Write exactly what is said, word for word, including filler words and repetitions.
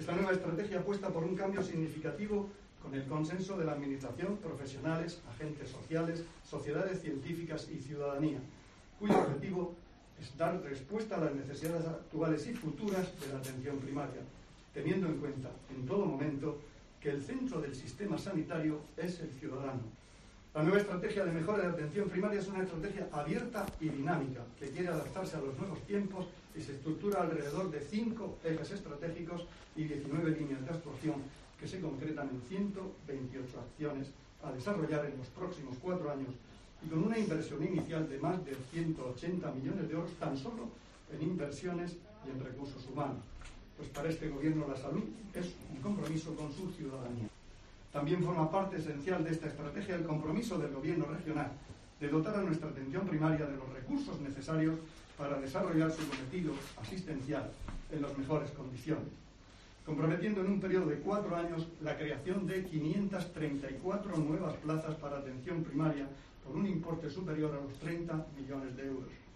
Esta nueva estrategia apuesta por un cambio significativo con el consenso de la Administración, profesionales, agentes sociales, sociedades científicas y ciudadanía, cuyo objetivo es dar respuesta a las necesidades actuales y futuras de la atención primaria, teniendo en cuenta en todo momento que el centro del sistema sanitario es el ciudadano. La nueva estrategia de mejora de atención primaria es una estrategia abierta y dinámica que quiere adaptarse a los nuevos tiempos y se estructura alrededor de cinco ejes estratégicos y diecinueve líneas de actuación que se concretan en ciento veintiocho acciones a desarrollar en los próximos cuatro años y con una inversión inicial de más de ciento ochenta millones de euros tan solo en inversiones y en recursos humanos. Pues para este Gobierno la salud es un compromiso con su ciudadanía. También forma parte esencial de esta estrategia el compromiso del Gobierno regional de dotar a nuestra atención primaria de los recursos necesarios para desarrollar su cometido asistencial en las mejores condiciones, comprometiendo en un periodo de cuatro años la creación de quinientas treinta y cuatro nuevas plazas para atención primaria por un importe superior a los treinta millones de euros.